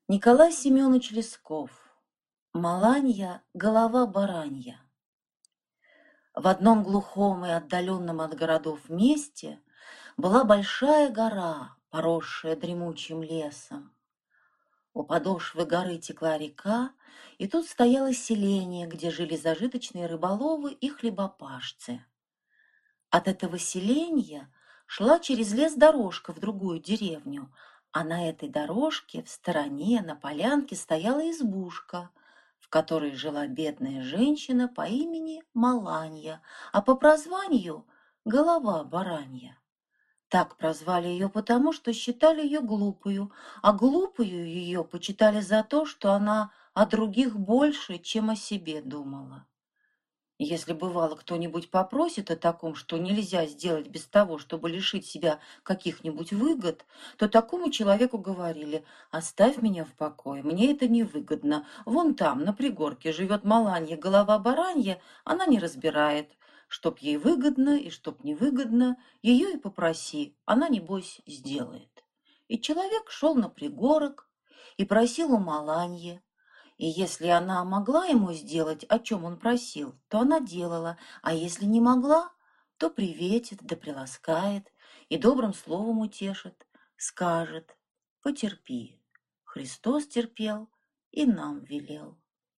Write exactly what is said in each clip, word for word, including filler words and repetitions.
Николай Семенович Лесков. Маланья, голова баранья. В одном глухом и отдаленном от городов месте была большая гора, поросшая дремучим лесом. У подошвы горы текла река, и тут стояло селение, где жили зажиточные рыболовы и хлебопашцы. От этого селения шла через лес дорожка в другую деревню, а на этой дорожке в стороне на полянке стояла избушка, в которой жила бедная женщина по имени Маланья, а по прозванию Голова баранья. Так прозвали ее потому, что считали ее глупою, а глупую ее почитали за то, что она о других больше, чем о себе думала. Если бывало кто-нибудь попросит о таком, что нельзя сделать без того, чтобы лишить себя каких-нибудь выгод, то такому человеку говорили: «Оставь меня в покое, мне это невыгодно. Вон там, на пригорке, живет Маланья, голова баранья, она не разбирает. Чтоб ей выгодно и чтоб невыгодно, ее и попроси, она, небось, сделает». И человек шел на пригорок и просил у Маланьи. И если она могла ему сделать, о чем он просил, то она делала, а если не могла, то приветит да приласкает и добрым словом утешит, скажет: «Потерпи, Христос терпел и нам велел».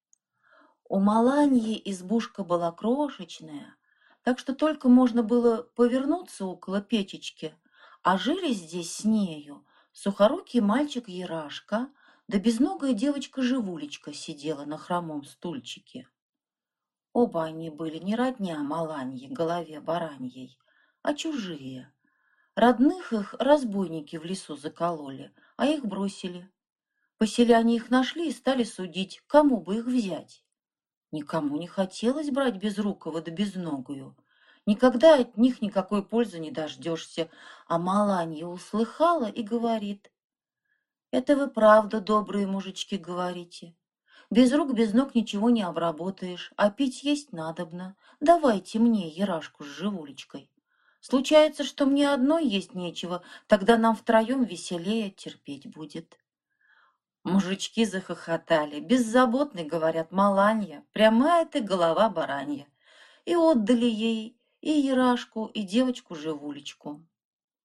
У Маланьи избушка была крошечная, так что только можно было повернуться около печечки, а жили здесь с нею сухорукий мальчик Ярашка, да безногая девочка Живулечка сидела на хромом стульчике. Оба они были не родня Маланьи, голове бараньей, а чужие. Родных их разбойники в лесу закололи, а их бросили. Поселяне их нашли и стали судить, кому бы их взять. Никому не хотелось брать безрукого да безногую. Никогда от них никакой пользы не дождешься. А Маланья услыхала и говорит: «Это вы правду, добрые мужички, говорите. Без рук, без ног ничего не обработаешь, а пить есть надобно. Давайте мне Ярашку с Живулечкой. Случается, что мне одной есть нечего, тогда нам втроем веселее терпеть будет». Мужички захохотали. «Беззаботный, — говорят, — Маланья, прямая ты голова баранья». И отдали ей и Ярашку, и девочку Живулечку.